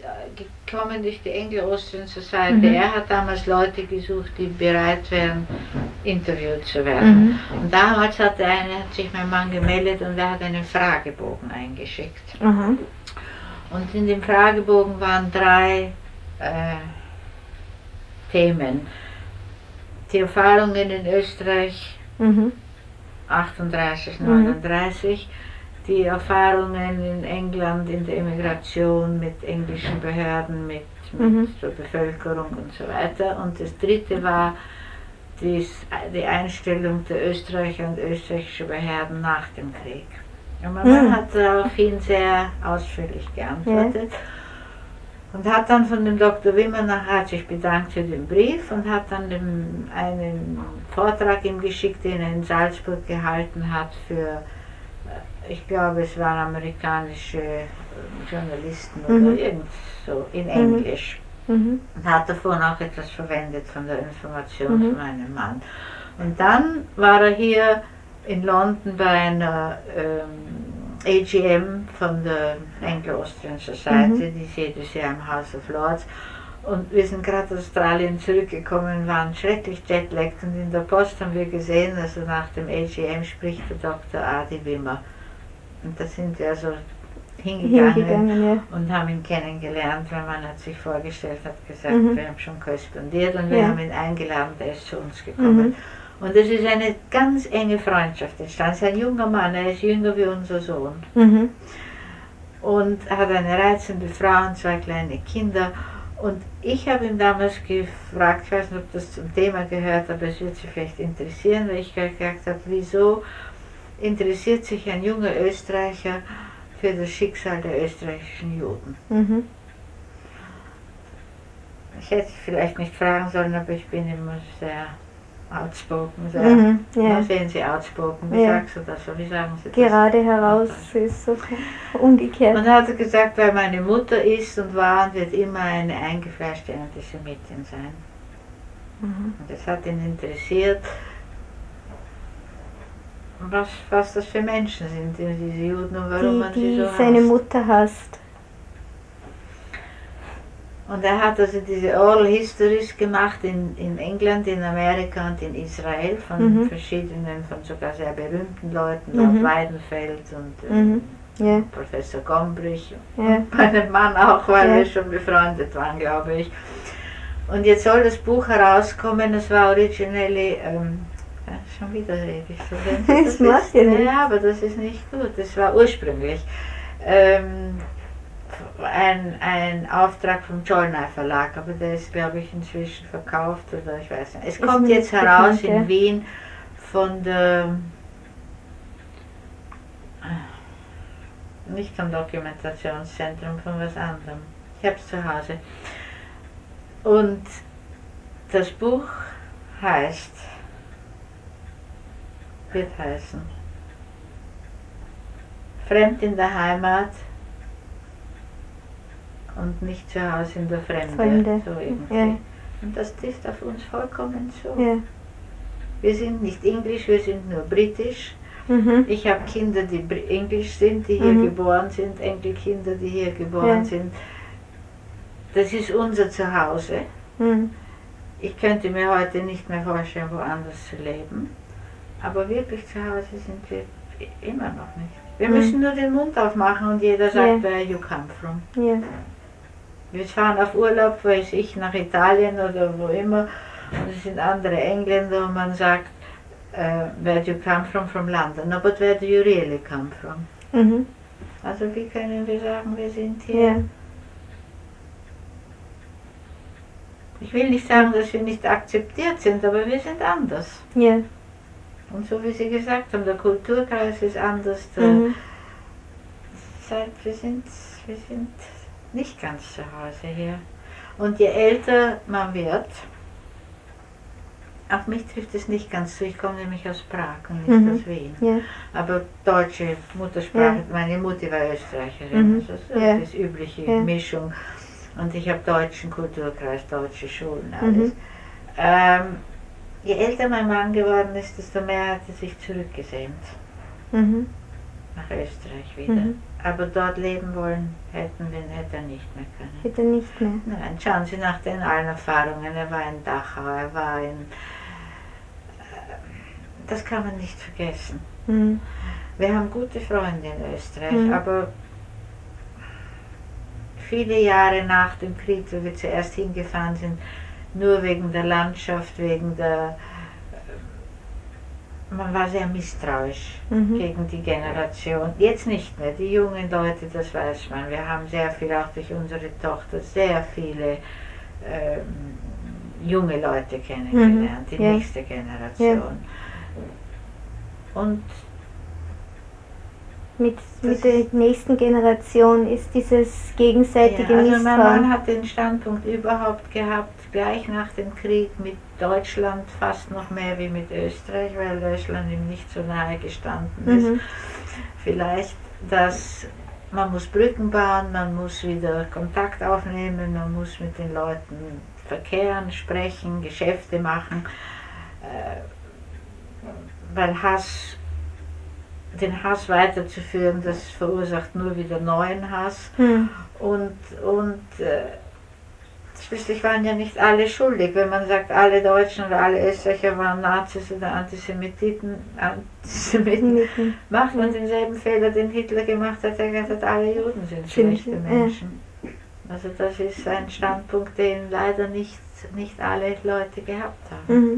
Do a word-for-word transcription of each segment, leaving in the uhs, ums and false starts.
gekommen durch die Anglo-Austrian Society. Mhm. Er hat damals Leute gesucht, die bereit wären, interviewt zu werden. Mhm. Und damals hat, eine, hat sich mein Mann gemeldet und er hat einen Fragebogen eingeschickt. Aha. Und in dem Fragebogen waren drei äh, Themen. Die Erfahrungen in Österreich, Mhm. achtunddreißig, Mhm. neununddreißig, die Erfahrungen in England in der Immigration mit englischen Behörden, mit, mit Mhm. der Bevölkerung und so weiter. Und das dritte war dies, die Einstellung der Österreicher und österreichischen Behörden nach dem Krieg. Und mein Mann Mhm. hat daraufhin sehr ausführlich geantwortet. Ja. Und hat dann von dem Doktor Wimmer nachher sich bedankt für den Brief und hat dann dem, einen Vortrag ihm geschickt, den er in Salzburg gehalten hat für, ich glaube es waren amerikanische Journalisten Mhm. oder irgend so in Englisch. Mhm. Und hat davon auch etwas verwendet von der Information Mhm. von meinem Mann. Und dann war er hier in London bei einer ähm, A G M von der Anglo-Austrian Society, Mhm. die ist jedes Jahr im House of Lords. Und wir sind gerade aus Australien zurückgekommen, waren schrecklich jetlagged und in der Post haben wir gesehen, also nach dem A G M spricht der Doktor Adi Wimmer. Und da sind wir also hingegangen, Hingegangen, ja. und haben ihn kennengelernt. Mein Mann hat sich vorgestellt, hat gesagt, Mhm. wir haben schon korrespondiert und wir Ja. haben ihn eingeladen, der ist zu uns gekommen. Mhm. Und es ist eine ganz enge Freundschaft entstanden. Er ist ein junger Mann, er ist jünger wie unser Sohn. Mhm. Und er hat eine reizende Frau und zwei kleine Kinder. Und ich habe ihn damals gefragt, ich weiß nicht, ob das zum Thema gehört, aber es wird Sie vielleicht interessieren, weil ich gesagt habe, wieso interessiert sich ein junger Österreicher für das Schicksal der österreichischen Juden? Mhm. Ich hätte vielleicht nicht fragen sollen, aber ich bin immer sehr outspoken. Sehr, Mhm, ja. Na, sehen Sie outspoken, wie Ja. sagst du das? Wie sagen Sie das? Gerade heraus ist so umgekehrt. Und er hat gesagt, weil meine Mutter ist und war und wird immer eine eingefleischte Antisemitin sein. Mhm. Und das hat ihn interessiert, was, was das für Menschen sind, diese Juden und warum Die, man sie die so seine hasst. Mutter hasst. Und er hat also diese Oral Histories gemacht in, in England, in Amerika und in Israel von Mhm. verschiedenen, von sogar sehr berühmten Leuten, Mhm. Lord Weidenfeld und äh, Mhm. Ja. Professor Gombrich Ja. und meinem Mann auch, weil Ja. wir schon befreundet waren, glaube ich. Und jetzt soll das Buch herauskommen, es war originally, ähm, ja, schon wieder rede ich so. Das macht ja nichts. Ja, aber das ist nicht gut, das war ursprünglich. Ähm, Ein, ein Auftrag vom Jollner Verlag, aber der ist, glaube ich, inzwischen verkauft oder ich weiß nicht. Es Ist kommt mir jetzt nicht heraus bekannt, in ja. Wien von der, nicht vom Dokumentationszentrum, von was anderem. Ich habe es zu Hause. Und das Buch heißt, wird heißen, Fremd in der Heimat und nicht zu Hause in der Fremde. Fremde. So irgendwie. Ja. Und das trifft auf uns vollkommen zu. Ja. Wir sind nicht Englisch, wir sind nur britisch. Mhm. Ich habe Kinder, die Br- Englisch sind, die hier Mhm. geboren sind, Enkelkinder, die hier geboren Ja. sind. Das ist unser Zuhause. Mhm. Ich könnte mir heute nicht mehr vorstellen, woanders zu leben. Aber wirklich zu Hause sind wir immer noch nicht. Wir Mhm. müssen nur den Mund aufmachen und jeder sagt, Ja. where you come from. Ja. Wir fahren auf Urlaub, weiß ich, nach Italien oder wo immer, und es sind andere Engländer und man sagt, uh, where do you come from? From London. No, but where do you really come from? Mhm. Also wie können wir sagen, wir sind hier? Ja. Ich will nicht sagen, dass wir nicht akzeptiert sind, aber wir sind anders. Ja. Und so wie Sie gesagt haben, der Kulturkreis ist anders. Der, Mhm. seit, wir, sind, wir sind nicht ganz zu Hause hier. Und je älter man wird, auf mich trifft es nicht ganz zu, ich komme nämlich aus Prag und nicht Mhm. aus Wien. Ja. Aber deutsche Muttersprache, Ja. meine Mutter war Österreicherin, Mhm. also das Ja. ist übliche Ja. Mischung. Und ich habe deutschen Kulturkreis, deutsche Schulen, Mhm. alles. Ähm, je älter mein Mann geworden ist, desto mehr hat er sich zurückgesehnt. Mhm. nach Österreich wieder. Mhm. Aber dort leben wollen hätten wir, hätte er nicht mehr können. Hätte er nicht mehr. Nein, schauen Sie nach den allen Erfahrungen. Er war in Dachau, er war in... Das kann man nicht vergessen. Mhm. Wir haben gute Freunde in Österreich, Mhm. aber viele Jahre nach dem Krieg, wo wir zuerst hingefahren sind, nur wegen der Landschaft, wegen der... Man war sehr misstrauisch Mhm. gegen die Generation. Jetzt nicht mehr, die jungen Leute, das weiß man. Wir haben sehr viel, auch durch unsere Tochter, sehr viele ähm, junge Leute kennengelernt, Mhm. die Ja. nächste Generation. Und Mit, Das mit der nächsten Generation ist dieses gegenseitige ja, also mein Mann Misstrauen. hat den Standpunkt überhaupt gehabt, gleich nach dem Krieg mit Deutschland fast noch mehr wie mit Österreich, weil Deutschland ihm nicht so nahe gestanden ist. Mhm. Vielleicht, dass man muss Brücken bauen, man muss wieder Kontakt aufnehmen, man muss mit den Leuten verkehren, sprechen, Geschäfte machen, äh, weil Hass, den Hass weiterzuführen, das verursacht nur wieder neuen Hass. Mhm. Und, und äh, schließlich waren ja nicht alle schuldig. Wenn man sagt, alle Deutschen oder alle Österreicher waren Nazis oder Antisemiten, Antisemiten Mhm. macht man denselben Fehler, den Hitler gemacht hat, der gesagt hat, alle Juden sind schlechte Ja. Menschen. Also das ist ein Standpunkt, den leider nicht, nicht alle Leute gehabt haben. Mhm.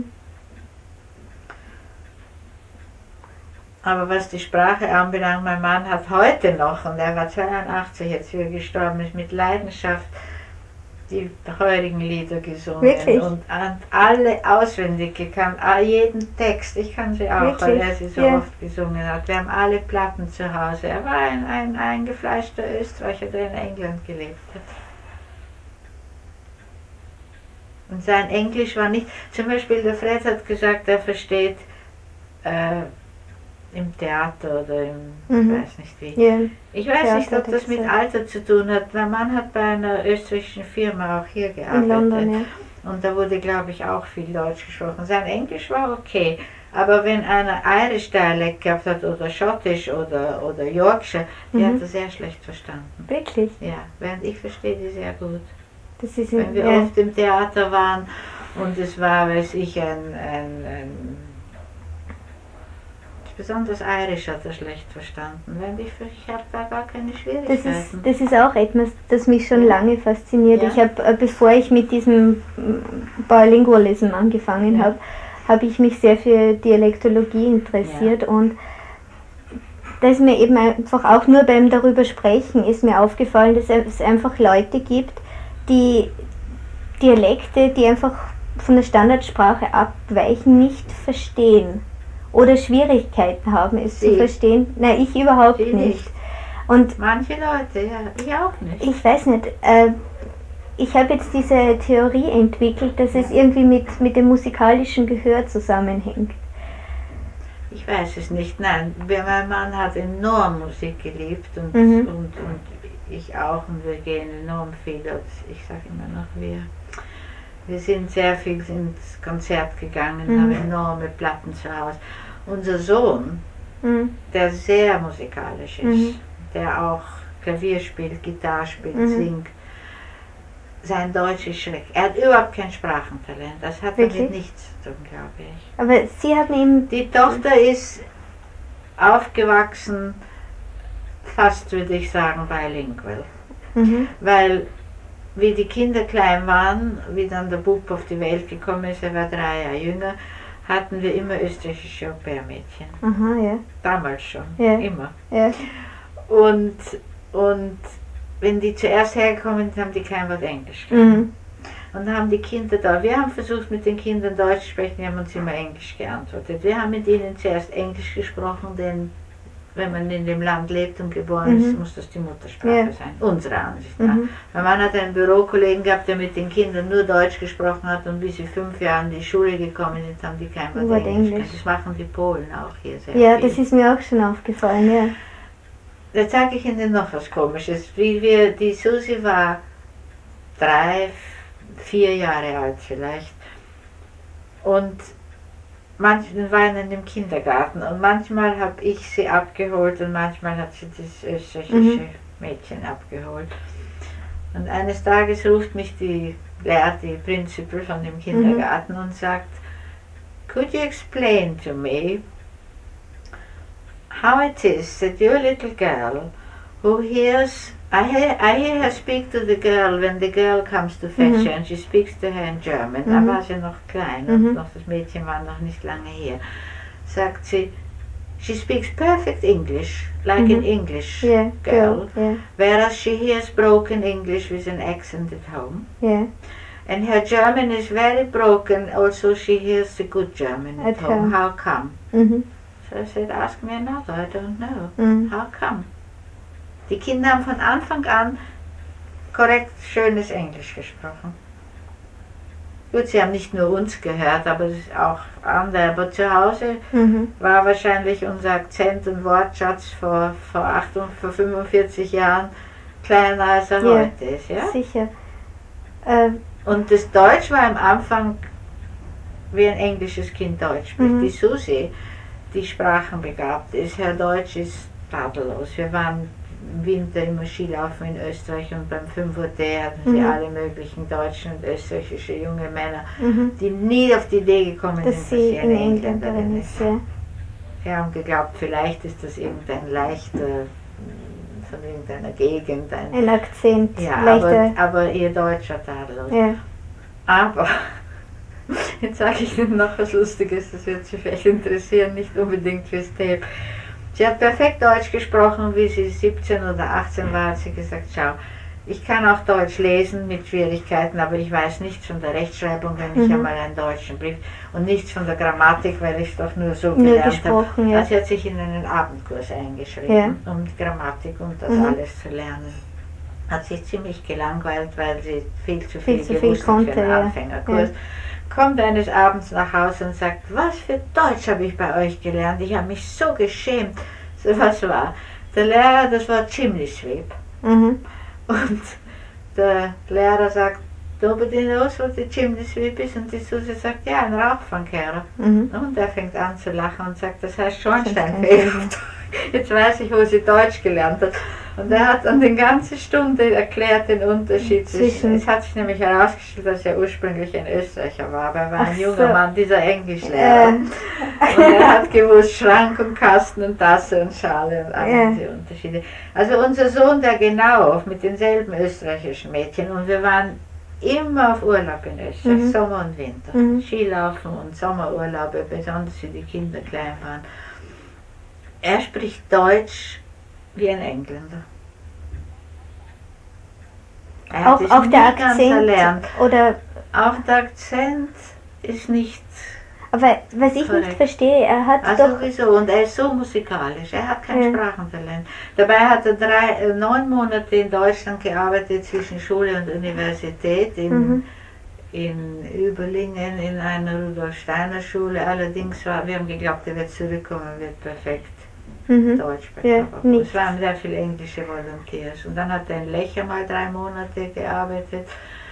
Aber was die Sprache anbelangt, mein Mann hat heute noch, und er war zweiundachtzig, jetzt wie er gestorben ist, mit Leidenschaft die heurigen Lieder gesungen. Wirklich? Und, und alle auswendig gekannt, jeden Text. Ich kann sie auch, Wirklich? weil er sie so Ja. oft gesungen hat. Wir haben alle Platten zu Hause. Er war ein, ein eingefleischter Österreicher, der in England gelebt hat. Und sein Englisch war nicht, zum Beispiel der Fred hat gesagt, er versteht äh, im Theater oder im, Mhm. ich weiß nicht wie. Ja. Ich weiß Theater nicht, ob hat er das mit gesagt. Alter zu tun hat. Mein Mann hat bei einer österreichischen Firma auch hier gearbeitet. In London, ja. Und da wurde, glaube ich, auch viel Deutsch gesprochen. Sein Englisch war okay. Aber wenn einer Irish Dialekt gehabt hat oder Schottisch oder, oder Yorkshire, die Mhm. hat er sehr schlecht verstanden. Wirklich? Ja, während ich verstehe die sehr gut. Das ist Wenn in, wir ja. oft im Theater waren und es war, weiß ich, ein, ein, ein besonders Irisch hat er schlecht verstanden. Wenn ich ich habe da gar keine Das Schwierigkeiten. ist, das ist auch etwas, das mich schon Ja. lange fasziniert. Ja. Ich habe, äh, bevor ich mit diesem mm, Bilingualism angefangen Ja. habe, habe ich mich sehr für Dialektologie interessiert und da ist mir eben einfach auch nur beim darüber sprechen ist mir aufgefallen, dass es einfach Leute gibt, die Dialekte, die einfach von der Standardsprache abweichen, nicht verstehen oder Schwierigkeiten haben, es Sie. zu verstehen. Nein, ich überhaupt Sie nicht. nicht. Und Manche Leute, ja, ich auch nicht. ich weiß nicht, äh, ich habe jetzt diese Theorie entwickelt, dass es irgendwie mit, mit dem musikalischen Gehör zusammenhängt. Ich weiß es nicht, nein. Mein Mann hat enorm Musik geliebt und, Mhm. und, und ich auch und wir gehen enorm viel. Ich sage immer noch wir. Wir sind sehr viel ins Konzert gegangen, Mhm. haben enorme Platten zu Hause. Unser Sohn, Mhm. der sehr musikalisch ist, Mhm. der auch Klavier spielt, Gitarre spielt, Mhm. singt, sein Deutsch ist schrecklich. Er hat überhaupt kein Sprachentalent. Das hat Wirklich? damit nichts zu tun, glaube ich. Aber Sie haben ihm... Die Tochter ist aufgewachsen, fast würde ich sagen, bilingual. Mhm. Weil, wie die Kinder klein waren, wie dann der Bub auf die Welt gekommen ist, er war drei Jahre jünger, hatten wir immer österreichische Au-pair-Mädchen. Aha, ja. Damals schon, Ja. immer. Ja. Und, und wenn die zuerst hergekommen sind, haben die kein Wort Englisch gehabt. Mhm. Und haben die Kinder da, wir haben versucht mit den Kindern Deutsch zu sprechen, die haben uns immer Englisch geantwortet. Wir haben mit ihnen zuerst Englisch gesprochen, denn wenn man in dem Land lebt und geboren ist, Mhm. muss das die Muttersprache Ja. sein, unserer Ansicht nach. Mhm. Mein Mann hat einen Bürokollegen gehabt, der mit den Kindern nur Deutsch gesprochen hat und bis sie fünf Jahre in die Schule gekommen sind, haben die kein Wort Wort Englisch. Englisch. Das machen die Polen auch hier sehr Ja, viel. das ist mir auch schon aufgefallen, ja. Da zeige ich Ihnen noch was Komisches. Wie wir, die Susi war drei, vier Jahre alt vielleicht. Und manchmal waren im Kindergarten und manchmal habe ich sie abgeholt und manchmal hat sie das österreichische mhm. Mädchen abgeholt. Und eines Tages ruft mich die Lehrer, die Principal von dem Kindergarten mhm. und sagt, could you explain to me how it is that your little girl who hears, I hear, I hear her speak to the girl when the girl comes to fetch mhm. her and she speaks to her in German. Mhm. Da war sie noch klein mhm. und noch, das Mädchen war noch nicht lange hier. Sagt sie, she speaks perfect English, like mm-hmm. an English yeah, girl, yeah. whereas she hears broken English with an accent at home. Yeah. And her German is very broken, also she hears the good German at, at home. home. How come? Mm-hmm. So I said, ask me another, I don't know. Mm. How come? Die Kinder haben von Anfang an korrekt schönes Englisch gesprochen. Gut, sie haben nicht nur uns gehört, aber auch andere. Aber zu Hause mhm. war wahrscheinlich unser Akzent und Wortschatz vor, vor, achtung, vor fünfundvierzig Jahren kleiner als er ja, heute ist. Ja? Sicher. Äh, und das Deutsch war am Anfang, wie ein englisches Kind Deutsch spricht. Mhm. Die Susi, die sprachenbegabt ist, Herr Deutsch ist tadellos. Wir waren im Winter immer Skilaufen in Österreich und beim fünf Uhr Tee hatten sie mhm. alle möglichen deutschen und österreichische junge Männer, mhm. die nie auf die Idee gekommen sind, dass sie eine Engländerin ist. Ja. Sie haben geglaubt, vielleicht ist das irgendein leichter, von irgendeiner Gegend. Ein, ein Akzent. Ja, aber, aber ihr Deutsch war tadellos. Ja. Aber, jetzt sage ich Ihnen noch was Lustiges, das wird Sie vielleicht interessieren, nicht unbedingt fürs Tape. Sie hat perfekt Deutsch gesprochen, wie sie siebzehn oder achtzehn war, hat sie gesagt, schau, ich kann auch Deutsch lesen mit Schwierigkeiten, aber ich weiß nichts von der Rechtschreibung, wenn ich mhm. einmal einen deutschen Brief und nichts von der Grammatik, weil ich es doch nur so nur gelernt habe. Ja. Also sie hat sich in einen Abendkurs eingeschrieben, ja. um Grammatik und das mhm. alles zu lernen. Hat sich ziemlich gelangweilt, weil sie viel zu viel, viel, gewusst viel konnte, für einen ja. Anfängerkurs. Ja. Kommt eines Abends nach Hause und sagt, was für Deutsch habe ich bei euch gelernt, ich habe mich so geschämt. So was war. Der Lehrer, das war Chimney Sweep. Mhm. Und der Lehrer sagt, nobody knows what the Chimney Sweep ist, und die Susi sagt, ja, ein Rauchfangkehrer. Mhm. Und er fängt an zu lachen und sagt, das heißt Schornsteinfeger. Jetzt weiß ich, wo sie Deutsch gelernt hat. Und er hat dann die ganze Stunde erklärt den Unterschied zwischen. Es hat sich nämlich herausgestellt, dass er ursprünglich ein Österreicher war, aber er war ein Ach junger so. Mann, dieser Englischlehrer. Äh. Und er hat gewusst, Schrank und Kasten und Tasse und Schale und all ja. diese Unterschiede. Also unser Sohn, der genau mit denselben österreichischen Mädchen, und wir waren immer auf Urlaub in Österreich, mhm. Sommer und Winter. Mhm. Skilaufen und Sommerurlaube, besonders wie die Kinder klein waren. Er spricht Deutsch wie ein Engländer. Er auch auch der Akzent oder auch der Akzent ist nicht. Aber was ich korrekt. Nicht verstehe, er hat also doch sowieso, und er ist so musikalisch. Er hat kein ja. Sprachentalent. Dabei hat er drei, äh, neun Monate in Deutschland gearbeitet zwischen Schule und Universität in, mhm. in Überlingen in einer Rudolf Steiner Schule. Allerdings war, wir haben geglaubt, er wird zurückkommen, wird perfekt. Mhm. Deutsch sprechen. Ja, es waren sehr viele englische Volunteers. Und dann hat er in Lecher mal drei Monate gearbeitet.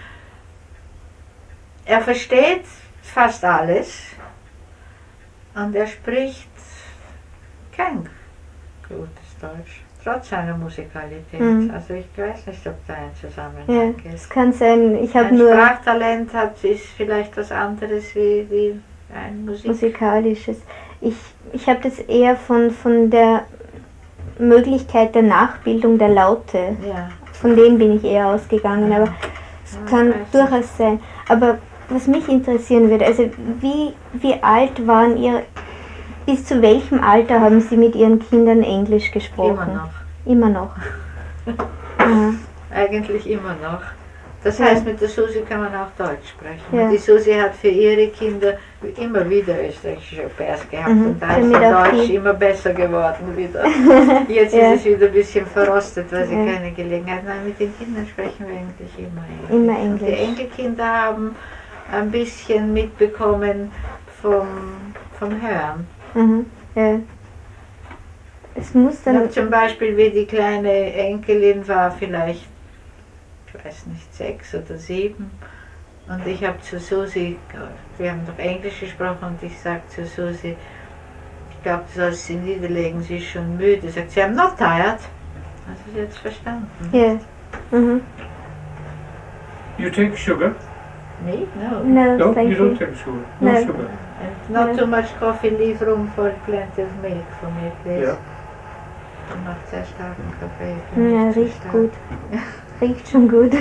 Er versteht fast alles und er spricht kein gutes Deutsch, trotz seiner Musikalität. Mhm. Also ich weiß nicht, ob da ein Zusammenhang ja, ist. Es kann sein, ich habe ein nur... Sprachtalent hat, ist vielleicht was anderes wie, wie ein Musik musikalisches. Ich, ich habe das eher von, von der Möglichkeit der Nachbildung der Laute. Ja. Von dem bin ich eher ausgegangen, ja. aber es ja, kann durchaus sein. Aber was mich interessieren würde, also wie, wie alt waren Ihre, bis zu welchem Alter haben Sie mit Ihren Kindern Englisch gesprochen? Immer noch. Immer noch. ja. Eigentlich immer noch. Das heißt, ja. mit der Susi kann man auch Deutsch sprechen. Ja. Die Susi hat für ihre Kinder immer wieder österreichische Au-pairs gehabt mhm. und da ist der Deutsch immer besser geworden wieder. Jetzt ja. ist es wieder ein bisschen verrostet, weil sie ja. keine Gelegenheit haben. Nein, mit den Kindern sprechen wir eigentlich immer Englisch. Immer Englisch. Und die Enkelkinder haben ein bisschen mitbekommen vom, vom Hören. Mhm. Ja. Es muss dann ja, zum Beispiel, wie die kleine Enkelin war, vielleicht ich weiß nicht, sechs oder sieben, Und ich habe zu Susi, wir haben doch Englisch gesprochen und ich sage zu Susi, ich glaube, du sollst sie niederlegen, sie ist schon müde. Sagt sie, I'm not tired. Hast du es jetzt verstanden? Yes. Mm-hmm. You take sugar? Me? No. No, No, thank you you. don't take sugar. No, No. sugar. And not No. too much coffee, leave room for plenty of milk for me, please. Ja. Und macht sehr starken Kaffee. für Ja, mich zu riecht stark. gut. Riecht schon gut.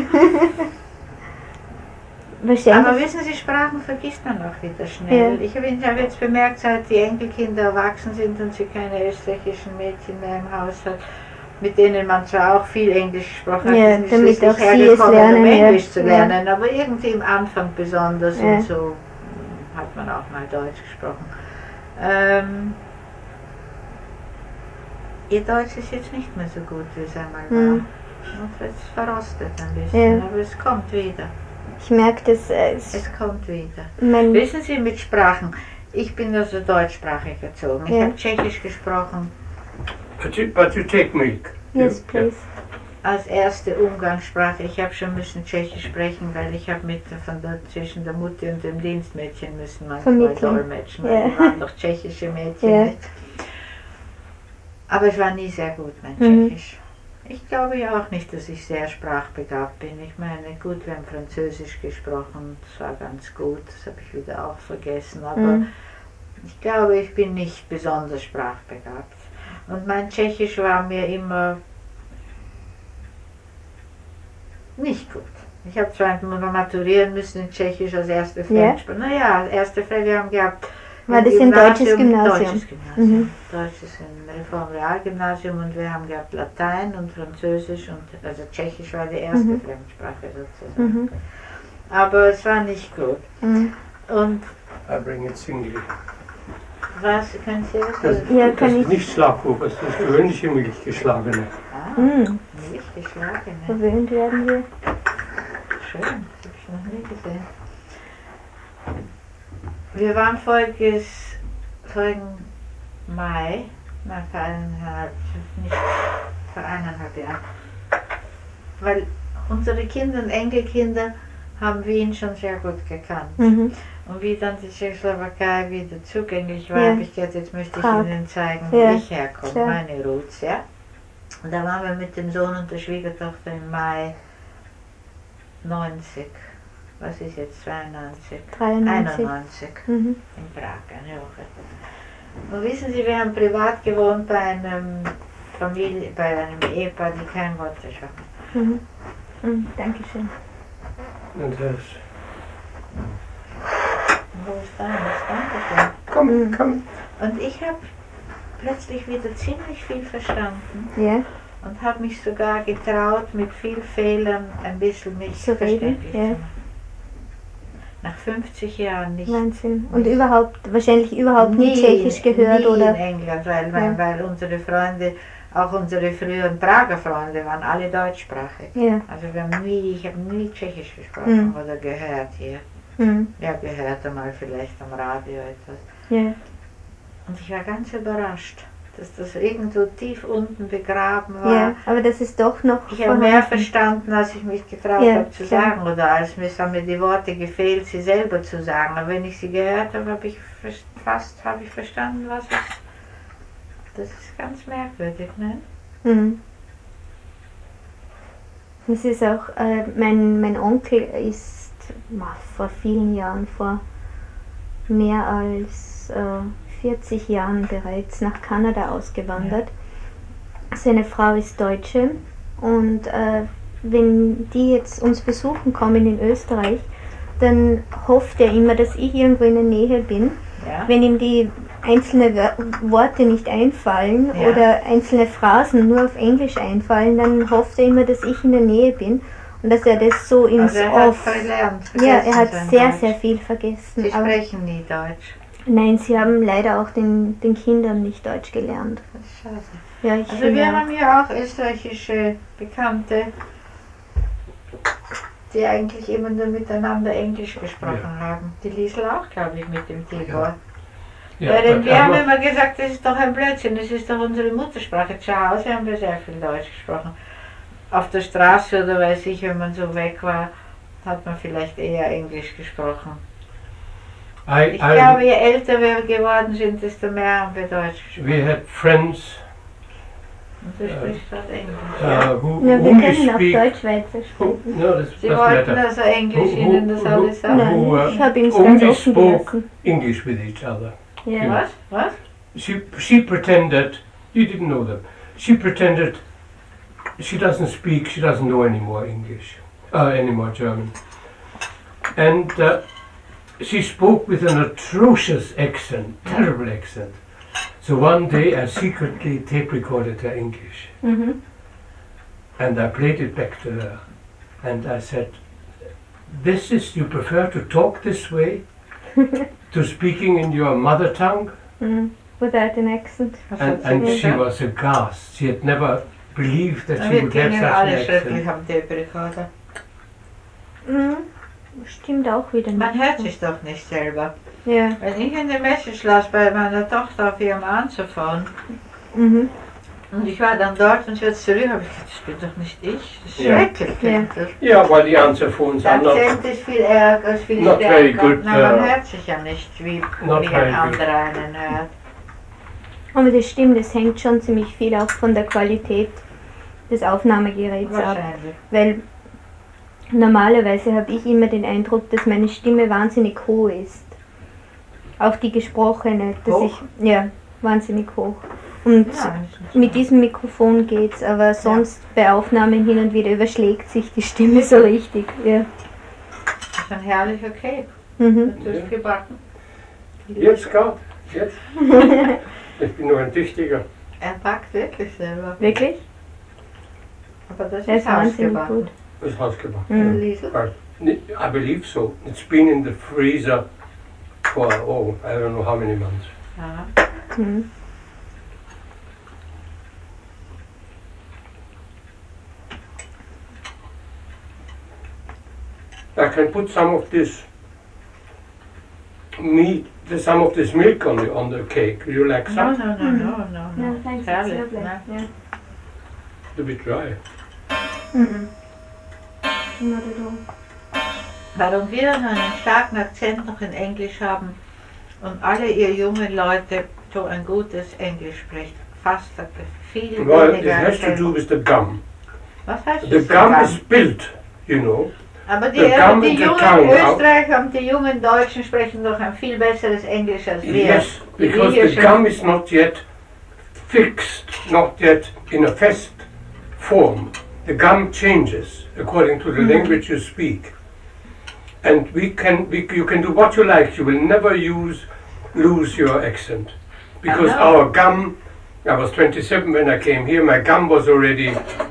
Aber Wahrscheinlich. wissen Sie, Sprachen vergisst man auch wieder schnell. Ja. Ich habe ich habe jetzt bemerkt, seit die Enkelkinder erwachsen sind und sie keine österreichischen Mädchen mehr im Haus hat, mit denen man zwar auch viel Englisch gesprochen hat, Ja, die sind damit schließlich auch sie es hergekommen, lernen, um ja. Englisch zu Ja. lernen, aber irgendwie im Anfang besonders Ja. und so hm, hat man auch mal Deutsch gesprochen. Ähm, ihr Deutsch ist jetzt nicht mehr so gut, wie es einmal war. Hm. Und es verrostet ein bisschen, Ja. aber es kommt wieder. Ich merke, dass äh, es, Es kommt wieder. mein, Wissen Sie, mit Sprachen, ich bin also deutschsprachig erzogen. Ich Ja. habe Tschechisch gesprochen But you, but you take milk. yes, You- please. als erste Umgangssprache. Ich habe schon müssen Tschechisch sprechen, weil ich habe mit von der, zwischen der Mutti und dem Dienstmädchen müssen manchmal Vermitteln. dolmetschen, weil Ja. die waren doch tschechische Mädchen. Ja. Nicht? Aber es war nie sehr gut, mein Mhm. Tschechisch. Ich glaube ja auch nicht, dass ich sehr sprachbegabt bin. Ich meine, gut, wir haben Französisch gesprochen, das war ganz gut, das habe ich wieder auch vergessen, aber Mhm. ich glaube, ich bin nicht besonders sprachbegabt. Und mein Tschechisch war mir immer nicht gut. Ich habe zwar maturieren müssen in Tschechisch als erste Fremdsprache. Naja, erste Fremdsprache, wir haben gehabt. War im das ein deutsches Gymnasium? Deutsches Gymnasium. Mhm. Deutsches im Reformrealgymnasium und wir haben gehabt Latein und Französisch und also Tschechisch war die erste Mhm. Fremdsprache sozusagen. Mhm. Aber es war nicht gut. Mhm. Und I bring it singly. was, können Sie Das, das? Ja, das kann ist ich- nicht Schlaghofer, das ist gewöhnliche Milchgeschlagene. Ah, Mhm. Milch geschlagene. Verwöhnt werden wir. Schön, das habe ich noch nie gesehen. Wir waren voriges, vorigen Mai, na, vor eineinhalb, nicht vor eineinhalb Jahren, weil unsere Kinder und Enkelkinder haben Wien schon sehr gut gekannt. Mhm. Und wie dann die Tschechoslowakei wieder zugänglich war, Ja. habe ich gesagt, jetzt möchte ich Prag. Ihnen zeigen, wo Ja, ich herkomme, klar. meine Roots, ja. Und da waren wir mit dem Sohn und der Schwiegertochter im Mai neunzig, was ist jetzt, zweiundneunzig? dreiundneunzig. einundneunzig Mhm. in Prag, eine Woche. Und wissen Sie, wir haben privat gewohnt bei einem Familie, bei einem Ehepaar, die kein Wort sprachen. Mhm. Mhm. Dankeschön. Und das, Wo ist deines? Dankeschön. komm, Mhm. komm. Und ich habe plötzlich wieder ziemlich viel verstanden Ja, und habe mich sogar getraut, mit viel Fehlern ein bisschen mich Zu reden, verständlich ja. zu machen. Nach fünfzig Jahren nicht. Wahnsinn. Und überhaupt, wahrscheinlich überhaupt nie Tschechisch gehört nie oder? in England, weil, weil, Ja. weil unsere Freunde, auch unsere früheren Prager Freunde, waren alle deutschsprachig. Ja. Also wir haben nie, ich habe nie Tschechisch gesprochen Mhm. oder gehört hier. Mhm. Ja, gehört einmal vielleicht am Radio etwas. Ja. Und ich war ganz überrascht, dass das irgendwo tief unten begraben war. Ja, aber das ist doch noch Ich habe mehr vorhanden. verstanden, als ich mich getraut Ja, habe zu klar. sagen. Oder als mir, es haben mir die Worte gefehlt, sie selber zu sagen. Aber wenn ich sie gehört habe, habe ich vers- fast habe ich verstanden, was es. Das ist ganz merkwürdig, ne? Mhm. Es ist auch, äh, mein, mein Onkel ist ma, vor vielen Jahren, vor mehr als äh, vierzig Jahren bereits nach Kanada ausgewandert. Seine Frau ist Deutsche und äh, wenn die jetzt uns besuchen kommen in Österreich, dann hofft er immer, dass ich irgendwo in der Nähe bin. Ja. Wenn ihm die einzelnen Wör- Worte nicht einfallen Ja. oder einzelne Phrasen nur auf Englisch einfallen, dann hofft er immer, dass ich in der Nähe bin und dass er das so ins Also er hat Off. verlernt. Ja, er hat vergessen sehr, sein sehr Deutsch. viel vergessen. Sie Aber sprechen nie Deutsch. nein, sie haben leider auch den, den Kindern nicht Deutsch gelernt. Das ist schade. Ja, ich Also finde wir auch. haben ja auch österreichische Bekannte, die eigentlich immer nur miteinander Englisch gesprochen Ja. haben. Die Liesel auch, glaube ich, mit dem Tibor. Ja. Ja, denn aber wir haben aber- immer gesagt, das ist doch ein Blödsinn, das ist doch unsere Muttersprache. Zu Hause haben wir sehr viel Deutsch gesprochen. Auf der Straße oder weiß ich, wenn man so weg war, hat man vielleicht eher Englisch gesprochen. I, Ich I, glaube, je älter wir geworden sind, desto mehr haben wir Deutsch gesprochen. we had friends Und du sprichst gerade Englisch. uh, Ja. who Ja, wir only können auch speak. Deutsch-Schweizer Who, sprechen. no, das Sie doesn't wollten matter. also Englisch Who- Ihnen who- das who- alles sagen. Nein, who, uh, ich habe ihm es only ganz offen spoke gelassen. English with each other. Ja. Was? Was? She, she pretended, you didn't know them, she pretended she doesn't speak, she doesn't know any more English, uh, any more German. And uh, she spoke with an atrocious accent, terrible accent. So one day I secretly tape recorded her English Mhm. and I played it back to her. And I said, this is, you prefer to talk this way? To speaking in your mother tongue? Mhm. Without an accent. Was And, hat sie and she gesagt? was aghast. She had never believed that Na, she wir would have klingen such an alle schrecklich accent. am Tape-Recorder. Mhm. Stimmt auch wieder Man nicht. hört sich doch nicht selber. Ja. Wenn ich in der Message las bei meiner Tochter auf ihrem Anzufahren Mhm. und ich war dann dort und jetzt zurück, habe ich gedacht, das bin doch nicht ich. Das ist Ja. schrecklich. klingt das. Yeah, well, the answer phones Der are not. Akzent ist viel ärger, ist viel Not very stärker. good, Na, man uh, hört sich ja nicht, wie, not wie very ein good. anderer einen hört. Aber das stimmt, das hängt schon ziemlich viel auch von der Qualität des Aufnahmegeräts ab. Wahrscheinlich. Weil normalerweise habe ich immer den Eindruck, dass meine Stimme wahnsinnig hoch ist. Auch die gesprochene, dass Hoch? ich, ja, wahnsinnig hoch. Und Ja, mit diesem Mikrofon geht's, aber sonst bei Aufnahmen hin und wieder überschlägt sich die Stimme so richtig. Ja. das ist ein herrlicher Cake. Mhm. Das ist gebacken. Jetzt, Gott, jetzt. Ich bin nur ein Tüchtiger. Er backt wirklich selber. Wirklich? Aber das Der ist ist wahnsinnig hausgebacken. gut. Das ist hausgebacken. Mhm. Liesel? But I believe so. It's been in the freezer for, oh, I don't know how many months. Ja. Mhm. I can put some of this meat, some of this milk on the on the cake. You like No, some? no, no, no, no, Ja, no. thanks, Herrlich, it's lovely. ne? Ja. It's a bit dry. Mhm. Not at all. Warum wir so einen starken Akzent noch in Englisch haben und alle ihr jungen Leute so ein gutes Englisch sprechen. Fast viel Well, it weniger. has to als- do with the gum. Was heißt The das? gum is built, you know. Aber die, the gum die in the jungen tongue, Österreicher und die jungen Deutschen sprechen doch ein viel besseres Englisch als wir. Yes, Die because wir the schon- gum is not yet fixed, not yet in a fast form. The gum changes according to the language you speak. And we can, we, you can do what you like. You will never use, lose your accent. Because I know. our gum, I was twenty-seven when I came here, my gum was already,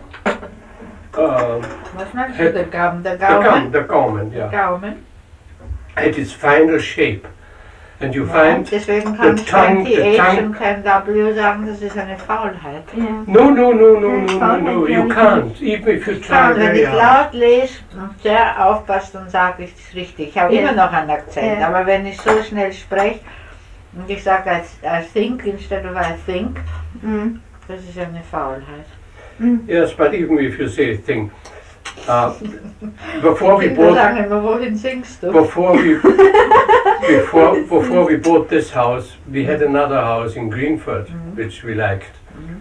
uh, Was meinst du, der Gaumen? Der the gum, Gaumen? the Gaumen, yeah, Gaumen? had its final shape. And you Ja, find, deswegen kann the ich tongue- kein the T H tongue- und kein W sagen, das ist eine Faulheit. Ja. no, no, no, no, That's no, no, fine, no, I you can- can't, even if you try Und wenn very ich hard. laut lese und sehr aufpasse, dann sage ich es richtig. Ich habe Ja. immer noch einen Akzent, Ja. aber wenn ich so schnell spreche und ich sage I, I think instead of I think, Mhm. das ist eine Faulheit. Yes, but even if you say a thing, uh, before we Die Kinder bought, sagen immer, wohin singst du? before we, before before we bought this house, we had another house in Greenford, which we liked.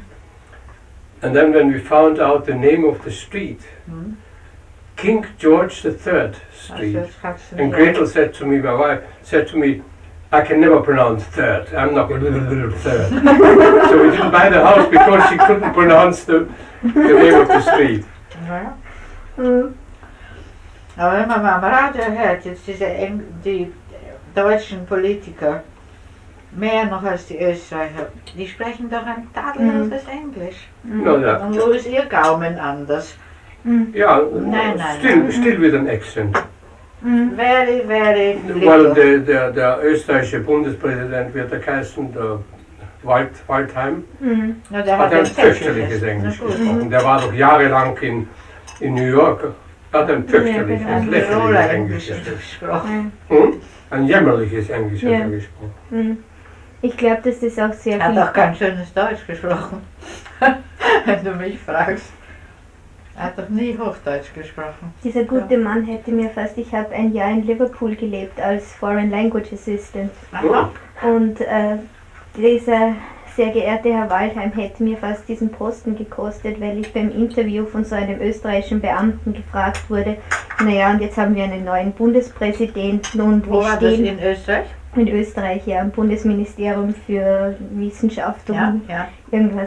And then when we found out the name of the street, Mhm. King George the Third Street, Also, das kannst du and nicht. Gretel said to me, my wife said to me, I can never pronounce third. I'm not going to third. So we didn't buy the house because she couldn't pronounce the, the name of the street. Ja. Mhm. Aber wenn man mal am Radio hört, jetzt diese Eng die deutschen Politiker, mehr noch als die Österreicher, die sprechen doch ein tadelloses Englisch. No, that, Und wo ist ihr Gaumen anders? yeah, Nein, nein, still, nein. still with an accent. Very, very Well, little. der, der, der österreichische Bundespräsident wird er heißen, der Wald, Waldheim, Mhm. Na, der hat hat ein ein fürchterliches sächsisches. Englisch Na gut. gesprochen. Der war doch jahrelang in, in New York, hat ein fürchterliches, Ja, genau. Tiroler lächerliches Englisch Englisch gesprochen. gesprochen. Hm? Ein jämmerliches Englisch hat Ja. er gesprochen. Mhm. Ich glaube, dass das auch sehr Er hat viel. auch kein schönes Deutsch gesprochen, wenn du mich fragst. Er hat doch nie Hochdeutsch gesprochen. Dieser gute Mann hätte mir fast, ich habe ein Jahr in Liverpool gelebt als Foreign Language Assistant. Aha. Und äh, dieser sehr geehrte Herr Waldheim hätte mir fast diesen Posten gekostet, weil ich beim Interview von so einem österreichischen Beamten gefragt wurde, naja, und jetzt haben wir einen neuen Bundespräsidenten und Wo wie war das stehen in Österreich? in Österreich, ja, im Bundesministerium für Wissenschaft und Ja, ja. irgendwas.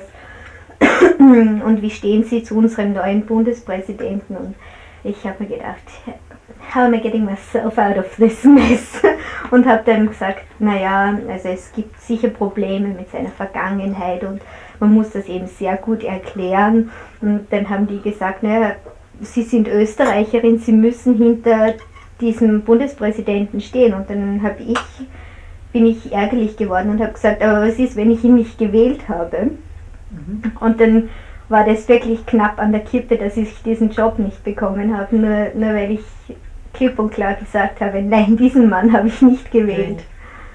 Und wie stehen Sie zu unserem neuen Bundespräsidenten? Und ich habe mir gedacht, how am I getting myself out of this mess? Und habe dann gesagt, naja, also es gibt sicher Probleme mit seiner Vergangenheit und man muss das eben sehr gut erklären. Und dann haben die gesagt, naja, Sie sind Österreicherin, Sie müssen hinter diesem Bundespräsidenten stehen. Und dann habe ich, bin ich ärgerlich geworden und habe gesagt, aber was ist, wenn ich ihn nicht gewählt habe? Mhm. Und dann war das wirklich knapp an der Kippe, dass ich diesen Job nicht bekommen habe, nur, nur weil ich klipp und klar gesagt habe, nein, diesen Mann habe ich nicht gewählt.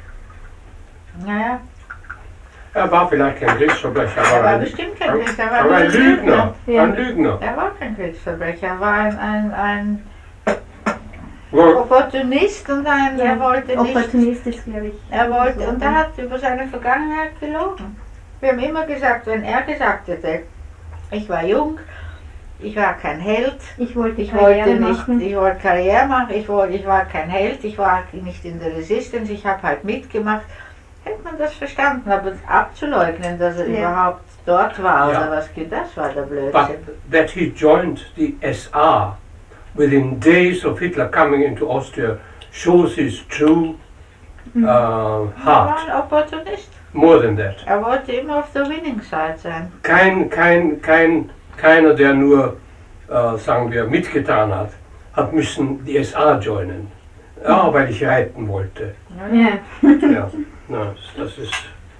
Naja. Er war vielleicht kein Kriegsverbrecher, aber Er war ein, bestimmt kein Kriegsverbrecher, er war aber ein ein Lügner. Lügner. Ja. Ein Lügner. Er war kein Kriegsverbrecher, er war ein, ein, ein Wohl, Opportunist und ein, er wollte nicht, Opportunist ist, glaube ich. er wollte, so. und er hat über seine Vergangenheit gelogen. Wir haben immer gesagt, wenn er gesagt hätte, ich war jung, ich war kein Held, Ich wollte ich Karriere wollte nicht, machen. ich wollte Karriere machen, ich, wollte, ich war kein Held, ich war nicht in der Resistance, ich habe halt mitgemacht, hätte man das verstanden, aber abzuleugnen, dass er Ja. überhaupt dort war Ja. oder was geht, das war der but Blödsinn. that he joined the S R within days of Hitler coming into Austria shows his true uh, Er war heart. ein Opportunist, More than that. er wollte immer auf der Winning Side sein. Kein, kein, kein, keiner, der nur, äh, sagen wir, mitgetan hat, hat müssen die S A joinen. Ja, weil ich reiten wollte. Ja. Ja, na, das ist.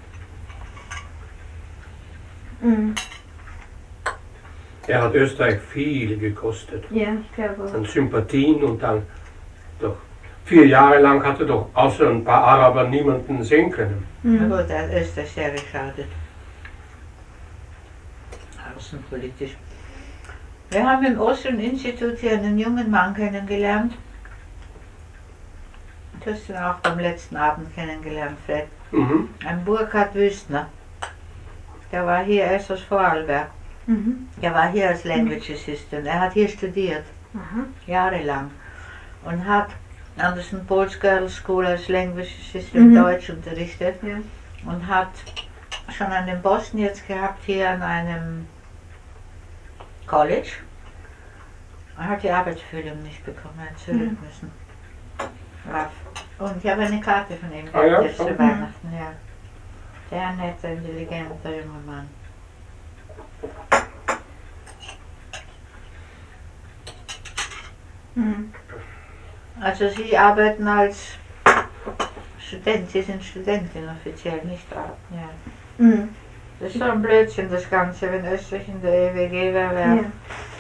Mhm. Er hat Österreich viel gekostet. Ja, ich glaube auch. An Sympathien und dann doch. Vier Jahre lang hatte doch außer ein paar Araber niemanden sehen können. Na Mhm. gut, er ist das sehr geschadet. Außenpolitisch. Wir haben im Austrian-Institut hier einen jungen Mann kennengelernt. Du hast ihn auch beim letzten Abend kennengelernt, Fred. Mhm. Ein Burkhard Wüstner. Der war hier erst aus Vorarlberg. Mhm. Der war hier als Language Assistant. Er hat hier studiert, Aha. jahrelang. Und hat an der Sankt Paul's Girls School als Language Assistant Mhm. Deutsch unterrichtet. Ja. Und hat schon einen Posten jetzt gehabt hier an einem College. Er hat die Arbeitsführung nicht bekommen, er hat zurück Mhm. müssen. Raff. Und ich habe eine Karte von ihm Ah ja, gehabt, jetzt so. zu Weihnachten, ja. Sehr netter, intelligenter junger Mann. Mhm. Also Sie arbeiten als Student, Sie sind Studentin offiziell, nicht wahr? Ja. Mhm. Das ist so ein Blödsinn, das Ganze, wenn Österreich in der E W G wäre, Ja. wäre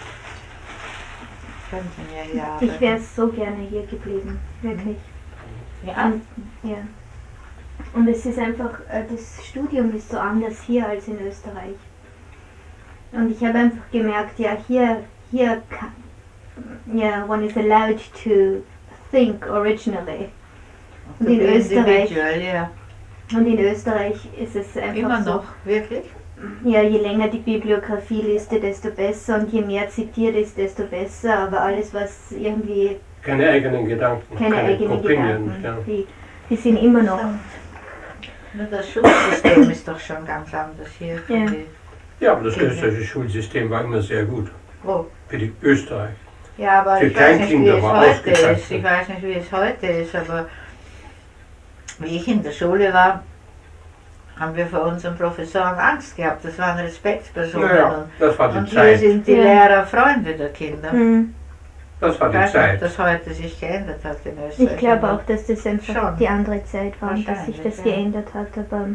könnten wir hier arbeiten. Ich wäre so gerne hier geblieben, wirklich. Ja, Und, ja. Und es ist einfach, äh, das Studium ist so anders hier als in Österreich. Und ich habe einfach gemerkt, ja, hier, hier, kann, ja, one is allowed to think originally. Und in Österreich, individuell, ja. und in Österreich ist es einfach Immer so, noch, wirklich? ja, je länger die Bibliografieliste, desto besser und je mehr zitiert ist, desto besser, aber alles, was irgendwie Keine eigenen Gedanken, keine, eigenen Opinion. Gedanken, Ja. die, die sind immer noch, Nur das Schulsystem ist doch schon ganz anders hier. Ja. Die- ja, aber das Okay. österreichische Schulsystem war immer sehr gut. Oh. Für die Österreich. Ja, aber Für ich weiß nicht, wie Kleinkinder es war heute ausgezeichnet. ist. Ich weiß nicht, wie es heute ist, aber wie ich in der Schule war, haben wir vor unseren Professoren Angst gehabt. Das waren Respektspersonen. Naja, das war und, die und wir Zeit. sind die Ja. Lehrer Freunde der Kinder. hm. Das war Ich die weiß nicht, ob Zeit. das heute sich geändert hat in Österreich. Ich glaube aber- auch, dass das einfach Schon. die andere Zeit war und dass sich Wahrscheinlich, das ja. geändert hat, aber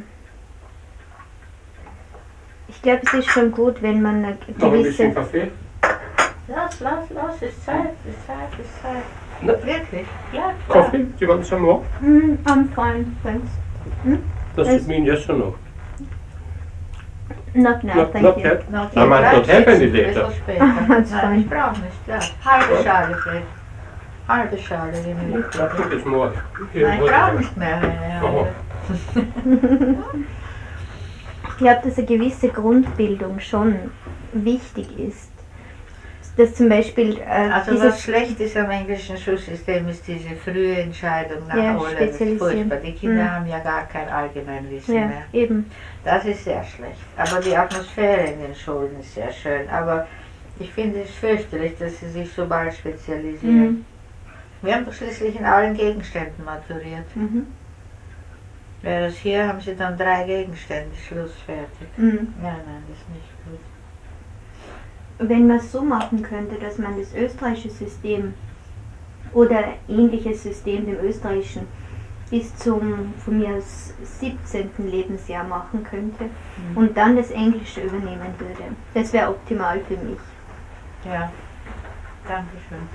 ich glaube, es ist schon gut, wenn man eine Noch ein bisschen gewisse... Kaffee? Lass, lass, lass, ist Zeit, ist Zeit, ist Zeit. Na. Wirklich, bleib da. Coffee? Do you want some more? Hm, I'm fine, thanks. Does Yes. it mean yes or no? Not now, Not, thank not you. yet. Noch I might not have any later. That's Nein, fine. ich brauche nicht, ja. Halbe Schale, Fred. Halbe Schale, die mir I think it's more. Here, Nein, ich more brauche than nicht mehr eine Oh. halbe. Ich glaube, dass eine gewisse Grundbildung schon wichtig ist. Dass zum Beispiel äh, Also was dieses schlecht ist am englischen Schulsystem, ist diese frühe Entscheidung nach Ja, O-Level. Das ist spezialisieren. furchtbar. Die Kinder Mhm. haben ja gar kein Allgemeinwissen ja, mehr. eben. Das ist sehr schlecht. Aber die Atmosphäre in den Schulen ist sehr schön. Aber ich finde es fürchterlich, dass sie sich so bald spezialisieren. Mhm. Wir haben doch schließlich in allen Gegenständen maturiert. Mhm. Während hier haben sie dann drei Gegenstände, Schluss, fertig. Mhm. Ja, nein, das ist nicht gut. Wenn man es so machen könnte, dass man das österreichische System oder ähnliches System dem österreichischen bis zum von mir aus siebzehnten Lebensjahr machen könnte Mhm. und dann das Englische übernehmen würde. Das wäre optimal für mich. Ja, danke schön.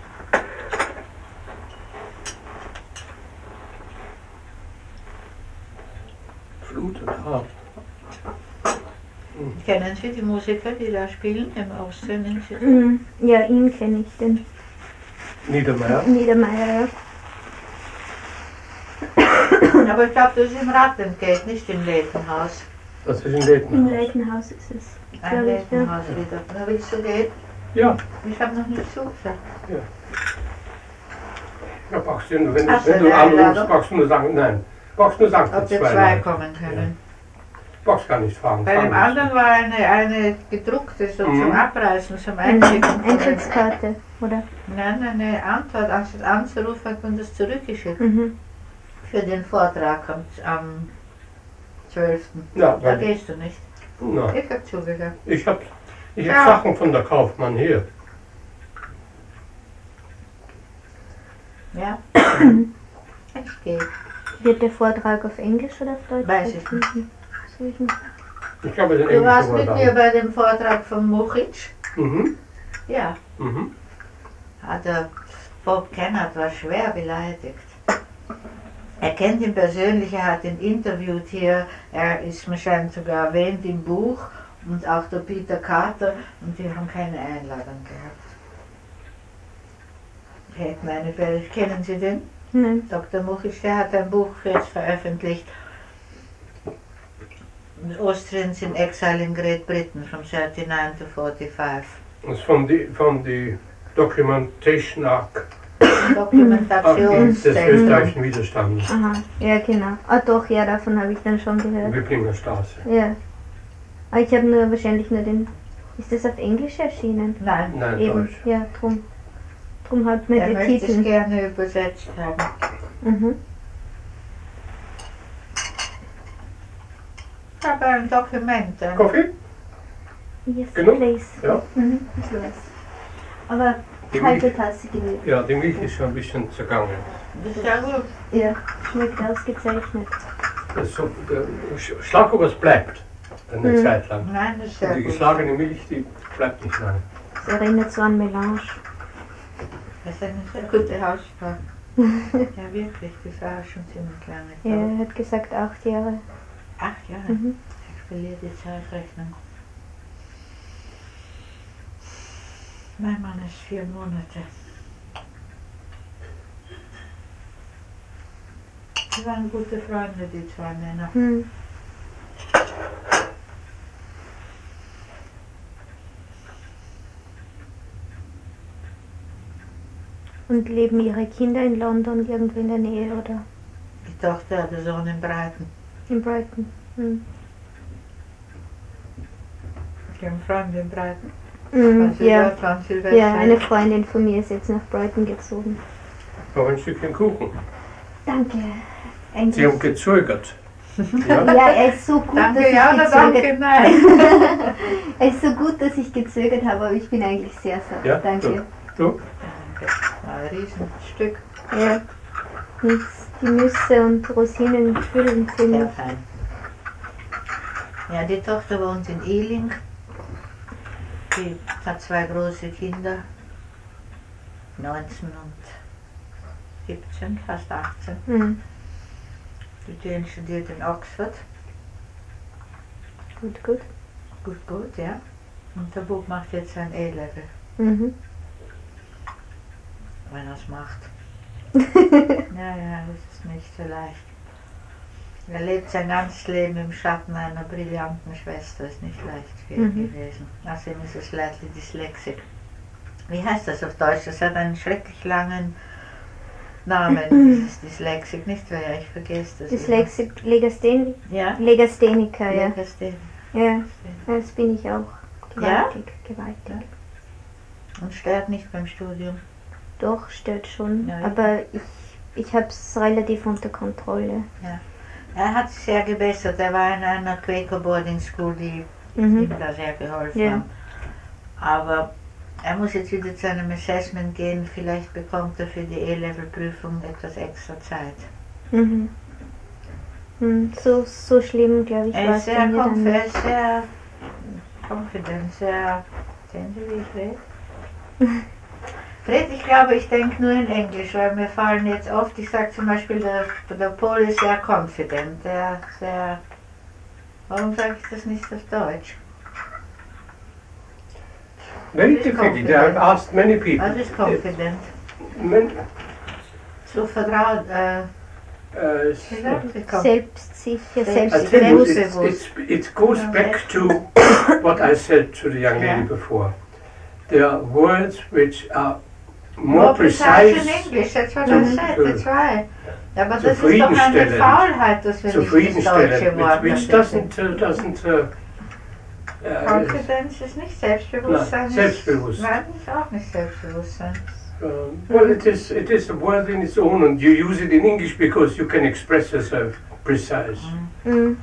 Flut und Harp. Kennen Sie die Musiker, die da spielen im Austrian-Institut? Mhm. Ja, ihn kenne ich, den Niedermeyer. Niedermeyer. Aber ich glaube, das ist im Rattengate, nicht im Leitenhaus. Das ist in Im Leitenhaus. Leitenhaus ist es, Ein glaube ich. Ja. Leitenhaus wieder. Na, willst du gehen? Ja, Ich habe noch nicht zugehört. ja, brauchst du, wenn, Hast du, du wenn du eine anrufst, Einladung? brauchst du nur sagen, nein. Brauchst nur sagen, Ob die wir zwei zwei Leute. kommen können. Brauchst gar nicht fragen. Bei dem fragen anderen war eine, eine gedruckte, so Mhm. zum Abreißen, zum Eine Einschicken. Eintrittskarte, oder? Nein, eine Antwort, anstatt anzurufen, hat man das zurückgeschickt. Mhm. Für den Vortrag am, am zwölften nicht. Ja, Da weil, gehst du nicht. na, Ich habe zugehört. ich hab, ich Ja. hab Sachen von der Kaufmann hier. Ja? Ich gehe. Wird der Vortrag auf Englisch oder auf Deutsch? Weiß ich nicht. Mhm. Soll ich nicht? Ich glaube, den Du warst englischen mit mir bei dem Vortrag von Muchic? Mhm. Ja. Mhm. Ah, der Bob Kennard war schwer beleidigt. Er kennt ihn persönlich, er hat ihn interviewt hier, er ist mir scheint sogar erwähnt im Buch und auch der Peter Carter und die haben keine Einladung gehabt. Hätten eine Fälle. Kennen Sie den? Nein. Doktor Muchic, der hat ein Buch jetzt veröffentlicht. Austrians in Exile in Great Britain from thirty-nine to forty-five. Das ist von die, von die Documentation Arc des Dokumentationszentrum. österreichischen Widerstandes. Aha, ja genau. Ah doch, ja, davon habe ich dann schon gehört. Wiblinger Straße. Ja. Aber ich habe nur wahrscheinlich nur den. Ist das auf Englisch erschienen? Nein, Nein, Eben, Deutsch. ja, drum. Drum hat mir er der möchte es Titel. gerne übersetzt haben. Mhm. Ich habe ein Dokument. Ein Kaffee? Yes, Genug? please. Ja. Mhm, ich weiß. Aber Die halbe Milch, Tasse genügt. ja, die Milch ist schon ein bisschen zergangen. Das ist ja gut. Ja, schmeckt ausgezeichnet. Das ist so, der Sch- Schlag, aber es bleibt eine Mhm. Zeit lang. Nein, das ist Und sehr die gut. geschlagene Milch, die bleibt nicht lange. Das erinnert so an Melange. Das ist eine sehr gute Haussprache. Ja, wirklich, das war schon ziemlich lange. Ja, er hat gesagt acht Jahre. Acht Jahre. Mhm. Ich verliere die Zeitrechnung. Mein Mann ist vier Monate. Sie waren gute Freunde, die zwei Männer. Hm. Und leben ihre Kinder in London irgendwo in der Nähe oder Die Tochter hat einen Sohn in Brighton. in Brighton? Hm. Ich habe Freunde in Brighton. Mhm, Von ja. Silvester, von Silvester. Ja, eine Freundin von mir ist jetzt nach Brighton gezogen. Aber ein Stückchen Kuchen. Danke. Sie Eigentlich. haben gezögert. Ja? Ja, er ist so gut, dass Danke, ich ja oder gezögert danke, nein. Er ist so gut, dass ich gezögert habe, aber ich bin eigentlich sehr sauer. Ja, Danke. Du? Danke. Ein Riesenstück. Ja. Und die Nüsse und Rosinen füllen Sehr ziemlich. fein. Ja, die Tochter wohnt in Ealing. Die hat zwei große Kinder. neunzehn und siebzehn, fast achtzehn. Hm. Die Jane studiert in Oxford. Gut, gut. Gut, gut, ja. Und der Bub macht jetzt sein A-Level, Mhm. wenn er es macht. Ja, ja, das ist nicht so leicht. Er lebt sein ganzes Leben im Schatten einer brillanten Schwester, ist nicht leicht für ihn Mhm. gewesen. Außerdem ist es slightly dyslexic. Wie heißt das auf Deutsch? Das hat einen schrecklich langen Namen, dieses Dyslexic, nicht wahr? Ja, ich vergesse das. Dyslexic, Legastheniker, immer. Ja? Legastheniker, ja. Legastheniker. Ja, das bin ich auch. Ja? Gewaltig, gewaltig. Und stört nicht beim Studium. Doch, stört schon. Ja, ja. Aber ich, ich habe es relativ unter Kontrolle. Er hat sich sehr gebessert. Er war in einer Quaker Boarding School, die Mhm. ihm da sehr geholfen Ja. haben. Aber er muss jetzt wieder zu einem Assessment gehen. Vielleicht bekommt er für die A-Level-Prüfung etwas extra Zeit. Mhm. Hm, So, so schlimm, glaube ich, Er war ist es bei sehr, mir dann conf er nicht. ist sehr confident, sehr... Sehen Sie, wie ich rede? Fred, ich glaube, ich denke nur in Englisch, weil mir fallen jetzt oft, ich sage zum Beispiel, der, der Paul ist sehr confident, der sehr... Warum sage ich das nicht auf Deutsch? Very It's difficult. confident. I've asked many people. Was ist confident? Man, So vertraut, äh, uh, s- wie sagt sie confident? Selbstsicher, I Selbst- tell you, it's, Selbstbewusst. it's, it goes back to what I said to the young lady Yeah. before. There are words which are more More precise in precise, English, that's what I Zu- said, zu- that's right. Aber das ist doch eine zufriedenstellend. Faulheit, dass wir nicht das zufriedenstellend, deutsche Wort which, which dafür doesn't, uh, doesn't uh, uh, Confidence ist nicht Selbstbewusstsein. Nein, ist- Selbstbewusst. Nein, ist auch nicht Selbstbewusstsein. um, well, it is, it is a word in its own, and you use it in English because you can express yourself precise. Mm.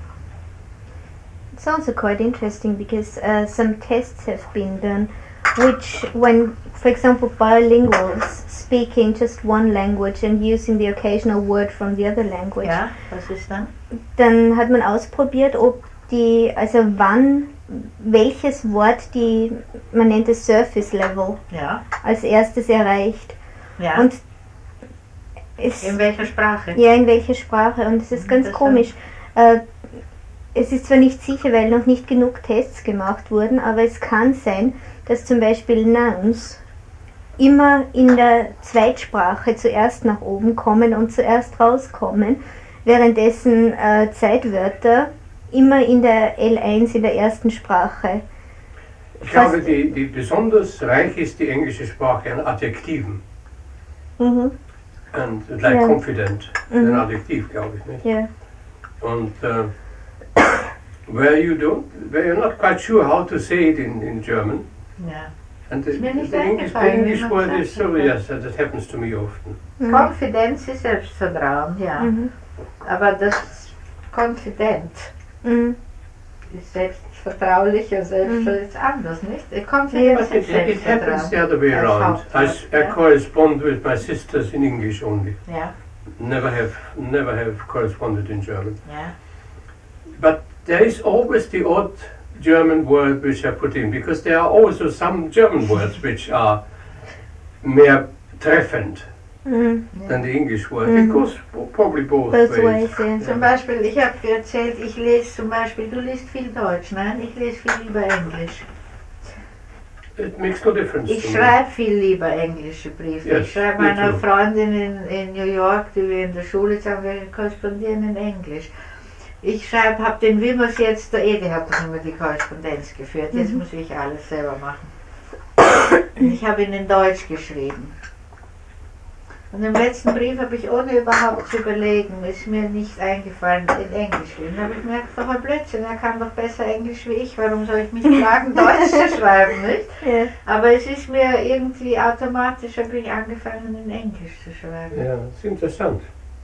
It's also quite interesting because uh, some tests have been done which, when, for example, bilinguals speaking just one language and using the occasional word from the other language, Ja, was ist dann? dann hat man ausprobiert, ob die, also wann, welches Wort die, man nennt es Surface Level, Ja, als erstes erreicht. ja. Und es, In welcher Sprache? ja, in welcher Sprache. Und es ist ganz Interessant. komisch. Äh, es ist zwar nicht sicher, weil noch nicht genug Tests gemacht wurden, aber es kann sein, dass zum Beispiel Nouns immer in der Zweitsprache zuerst nach oben kommen und zuerst rauskommen, währenddessen äh, Zeitwörter immer in der L eins, in der ersten Sprache. Ich glaube, die, die besonders reich ist die englische Sprache an Adjektiven. Mhm. And like Ja. confident, Mhm. ein Adjektiv, glaube ich nicht. Ja. Und uh, where you don't, where you're not quite sure how to say it in, in German. Ja. And the, Ist mir nicht the English, the eingefallen, wie English man word sagt is so, das. yes, that that happens to me often. Mhm. Konfidenz ist Selbstvertrauen, ja. Mhm. Aber das Confident Mhm. ist selbstvertraulicher, selbst Mhm. ist anders, nicht? Confidence But it, ist it happens the other way Als around. I, s- Hauptwort, I ja. correspond with my sisters in English only. Ja, Never have, never have corresponded in German. ja. But there is always the odd German word which I put in, because there are also some German words which are mehr treffend Mhm. than the English word. Mhm. It goes po- probably both, Both ways. ways, ja. Zum Beispiel, ich habe dir erzählt, ich lese zum Beispiel, du liest viel Deutsch, nein? Ich lese viel lieber Englisch. It makes no difference Ich to me. schreibe viel lieber englische Briefe. Yes, Ich schreibe me meiner too. Freundin in, in New York, die wir in der Schule zusammen, wir korrespondieren in Englisch. Ich schreibe, habe den Wimmers jetzt, der Ede hat doch immer die Korrespondenz geführt, jetzt Mhm. muss ich alles selber machen. Ich habe ihn in Deutsch geschrieben. Und im letzten Brief habe ich, ohne überhaupt zu überlegen, ist mir nicht eingefallen, in Englisch geschrieben. Da habe ich gemerkt, doch ein Blödsinn, er kann doch besser Englisch wie ich, warum soll ich mich fragen, Deutsch zu schreiben, nicht? Ja. Aber es ist mir irgendwie automatisch, habe ich angefangen in Englisch zu schreiben. Ja, das ist interessant.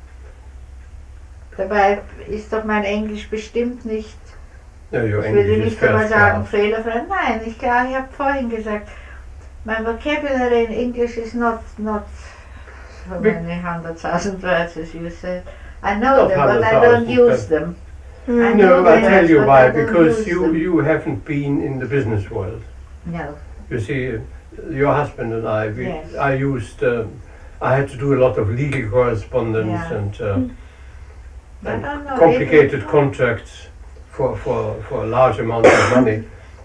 Dabei ist doch mein Englisch bestimmt nicht, No, your ich würde English is nicht einmal first sagen class. fehlerfrei. Nein, ich, ich habe vorhin gesagt, mein Vocabulary in English is not, not so Be- many hundred thousand words as you said. I know Not them, but I hundred don't thousand, use but- them. Mhm. I know No, I them, tell you but why, I don't because use you, them. you haven't been in the business world. No. You see, your husband and I, we, Yes. I used, um, I had to do a lot of legal correspondence Yeah. and, uh, I and don't know, complicated maybe- contracts for, for, for a large amount of money.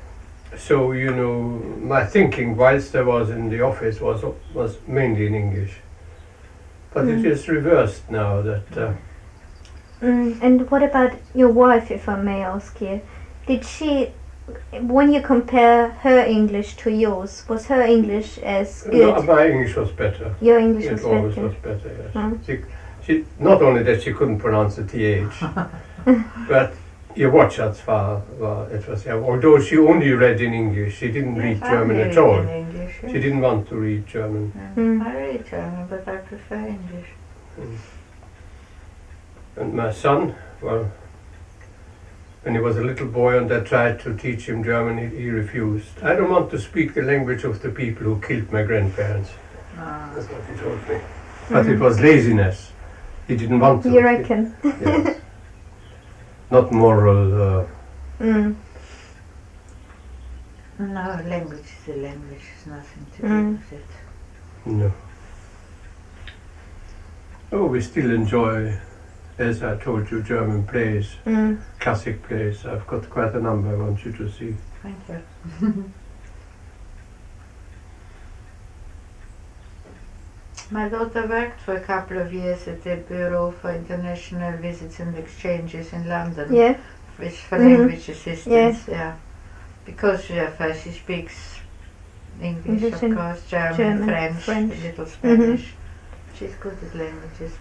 so, you know, my thinking whilst I was in the office was was mainly in English. But Mm. it is reversed now that... Uh, Mm, and what about your wife, if I may ask you? Did she, when you compare her English to yours, was her English as good? no, my English was better. Your English It was always better. was better, yes. Mm. She, she, not only that she couldn't pronounce the T H, but ihr Wortschatz war, war etwas, ja, although she only read in English, she didn't Yes, read I German read at all. in English, yes. She didn't want to read German. Yeah. Mm. I read German, but I prefer English. And my son, well, when he was a little boy and I tried to teach him German, he, he refused. I don't want to speak the language of the people who killed my grandparents. Ah. That's what he told me. But it was laziness. He didn't want to. You reckon? Yes. Not moral. Uh, Mm. No, language is a language, it's nothing to do Mm. with it. no. Oh, we still enjoy, as I told you, German plays, Mm. classic plays. I've got quite a number I want you to see. Thank you. My daughter worked for a couple of years at the Bureau for International Visits and Exchanges in London, Yeah. which for Mhm. language assistance, yeah. Because she, uh, she speaks English, English of and course, German, German, French, French. a little Spanish. She's good at languages.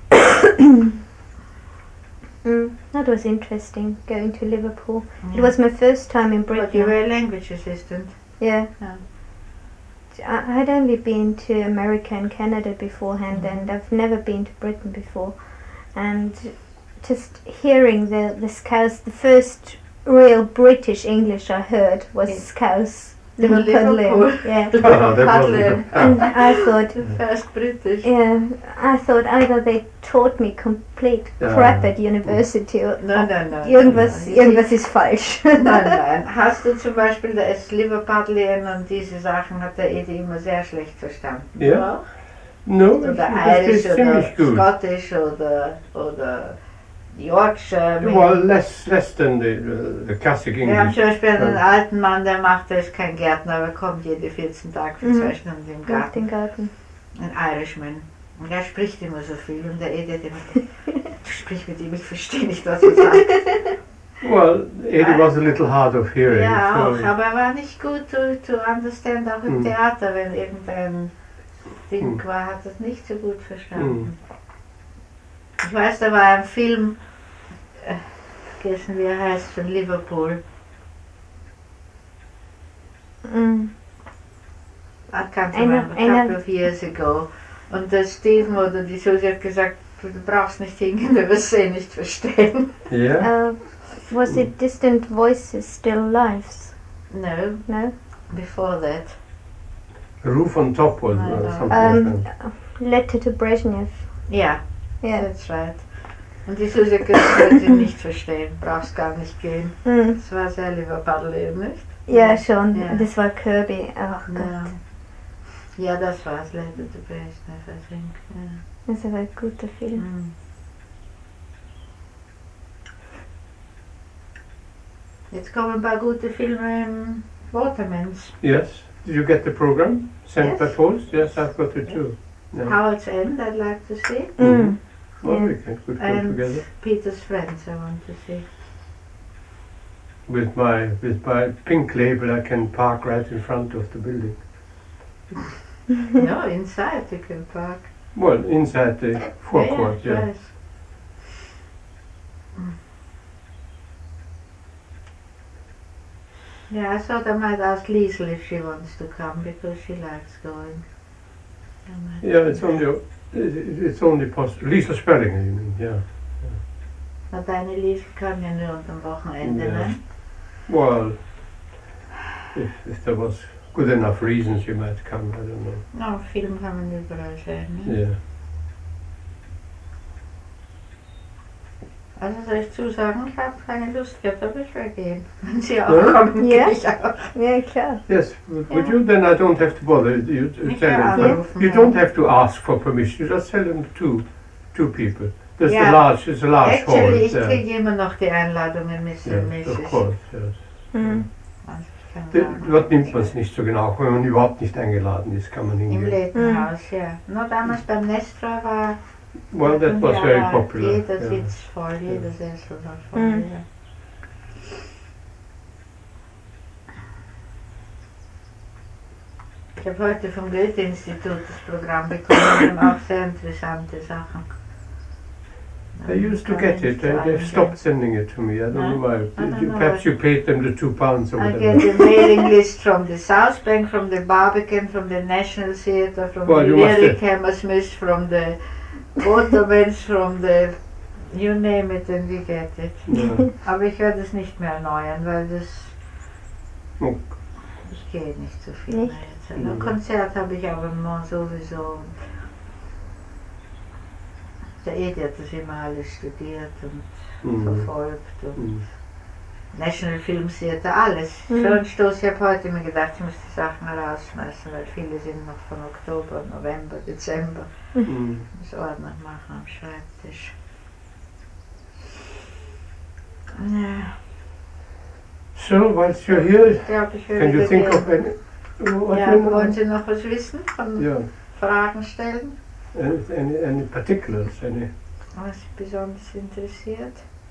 Mm. That was interesting, going to Liverpool. It Yeah. was my first time in But you Britain. were a language assistant. Yeah. Yeah. I had only been to America and Canada beforehand, Mhm. and I've never been to Britain before. And just hearing the, the Scouse, the first real British English I heard was In- Scouse. in Liverpool. Liverpool. Yeah. Oh, that Padlin. wasn't. And I thought, The first British. yeah, I thought either they taught me complete Ja. crap at university or No, no, no. irgendwas, no. irgendwas ist falsch. Nein, nein. Hast du zum Beispiel das Liverpadlian und diese Sachen hat der Edi immer sehr schlecht verstanden? Ja. No, Oder it was Irish oder ziemlich gut. Scottish oder, oder Yorkshire. Well, less, less than the, uh, the classic Wir haben English. zum Beispiel einen Ja. alten Mann, der macht, der ist kein Gärtner, aber kommt jede vierzehn Tage für Mhm. zwei Stunden im Nach Garten. den Garten. Ein Irishman. Und der spricht immer so viel und der Edi hat immer, du sprich mit ihm, ich verstehe nicht, was er sagt. Well, Eddie was a little hard of hearing. Ja, so auch, aber er war nicht gut to, to understand, auch im Mhm. Theater, wenn irgendein Ding Mhm. war, hat er es nicht so gut verstanden. Ich weiß, da war ein Film, äh, vergessen wie er heißt, von Liverpool. Mm. I can't Einer- remember, a einer- couple of years ago. Und der Steven oder die Susi hat gesagt, du brauchst nicht hingehen, wir wirst sie nicht verstehen. Yeah. Uh, was it Distant Voices, Still Lives? No, No? before that. Roof on top was I uh, know. something Um, like that. Letter to Brezhnev. Ja, Yeah. that's right. Und die Susi hat gesagt, ich will sie nicht verstehen, brauchst gar nicht gehen. Mm. Das war sehr Liverpool, nicht? Ja, schon. Ja. Das war Kirby. Ach Gott. Ja. Ja, das war's, Letter to Brezhnev, I think. Ja. Das war ein guter Film. Mhm. Jetzt kommen ein paar gute Filme im Watermans. Yes. Did you get the program sent Yes. by post? Yes, I've got it too. Yeah. Howard's End, I'd like to see. Mm. Well, Yeah. we can could go And together Peter's Friends, I want to see. with my with my pink label. I can park right in front of the building. No, inside you can park. Well, inside the forecourt. Yeah, Yeah. yes. Yeah, I thought I might ask Liesl if she wants to come because she likes going. I might- Yeah, it's only it- it's only possible. Lisa Spelling, you mean? Yeah. Maar deine Liesl kann ja nur am Wochenende, Ja. ne? Well, if if there was good enough reasons, you might come. I don't know. Nou, Film kann man überall sein, ne? Yeah. Also soll ich zusagen, ich habe keine Lust gehabt, aber ich will gehen. Wenn Sie auch Ja? kommen, Ja. gehe ich auch. Ja, klar. Yes. Would, would Yeah. you? Then I don't have to bother. You, you Ich tell kann them. anrufen. You ja. don't have to ask for permission. You just tell them two, two people. There's Yeah. a large, it's a large hall. Actually, ich there. kriege immer noch die Einladungen, Mister Yeah, und of Missus course. Yes. Mm. Also ich kann D- sagen. Dort nimmt man es nicht so genau. Auch wenn man überhaupt nicht eingeladen ist, kann man Im hingehen. Lädenhaus, ja. Nur damals beim Nestor war Well, that was very ja, popular. jeder yeah. Sitz voll, jeder Sessel war voll. Mhm. Ja. Ich habe heute vom Goethe-Institut das Programm bekommen und auch sehr interessante Sachen. They used to get it, and they've stopped sending it to me. I don't know why. I don't You- know Perhaps why. you paid them the two pounds or I whatever. get a mailing list from the South Bank, from the Barbican, from the National Theatre, from Well, the you must Lyric have- Hammersmith, from the Watermans, from the you name it and we get it. Yeah. Aber ich werde es nicht mehr erneuern, weil das Oh. ich gehe nicht so viel Nicht? mehr jetzt. Ein Mhm. Konzert habe ich aber immer sowieso. Und der Edi hat das immer alles studiert und Mhm. verfolgt und Mhm. National Film Theatre, alles. Mhm. Schönstoß, ich habe heute mir gedacht, ich muss die Sachen rausschmeißen, weil viele sind noch von Oktober, November, Dezember. Mm. Ich muss Ordnung machen am Schreibtisch. Ja, So, whilst you're here, ich glaube, ich can würde you think gehen. of any? What Ja, you know? wollen Sie noch was wissen? Von Yeah. Fragen stellen? Any, any, any particulars? Any? Was Sie besonders interessiert?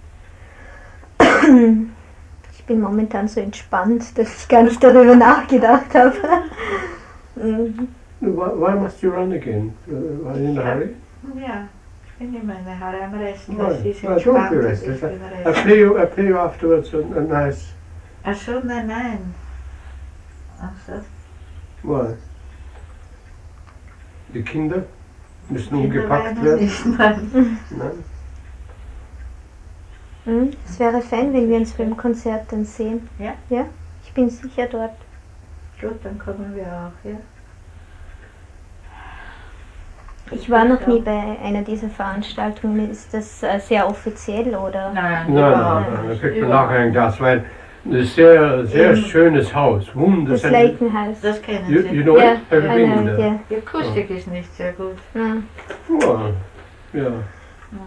Ich bin momentan so entspannt, dass ich gar nicht darüber nachgedacht habe. Mhm. Why, why must you run again? Uh, are you in a hurry? Ja, ich bin immer in der Haare am Resten. Right. Sie sind Well, don't spannend, be ich restless. bin I, I restless. play you. I play you afterwards a, a nice. Ach so, nein, nein. Ach so. Well, die Kinder müssen Kinder umgepackt weinen werden. nicht, nein. Nein? Mhm. Es wäre fein, wenn wir uns beim Konzert dann sehen. Ja? Ja, ich bin sicher dort. Gut, dann kommen wir auch, ja. Ich war noch nie bei einer dieser Veranstaltungen. Ist das äh, sehr offiziell oder? Nein, Nein, nein, überhaupt nein, da nicht. kriegt man Überhaupt nachher ein Glas Wein. Ein sehr, sehr Im- schönes Haus. Das Wunderschön. Leikenhaus. Das kennen You, Sie. you know Ja, it? Have you been eine, there? ja. Die Akustik ist nicht sehr gut. Ja. Well, yeah.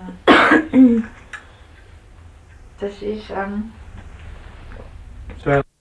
Ja. Das ist am So